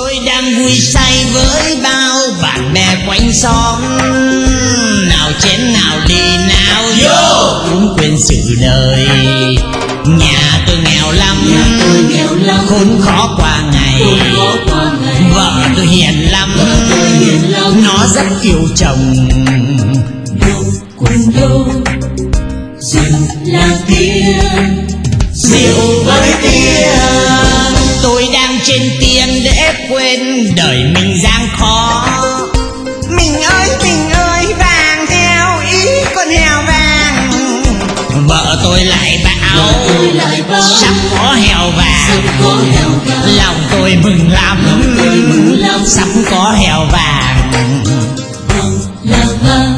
Tôi đang vui say với bao bạn bè quanh xóm, nào chén nào đi nào vô cũng quên sự đời. Nhà tôi nghèo lắm, khốn khó qua ngày. Vợ tôi hiền lắm, nó rất yêu chồng. Quân đô rất là tiền, rượu với tiền. Tôi đang trên tiền để quên đời mình gian khó. Mình ơi vàng theo ý con heo vàng. Vợ tôi lại bảo sắp có heo vàng. Lòng tôi mừng lắm, sắp có heo vàng. Là vàng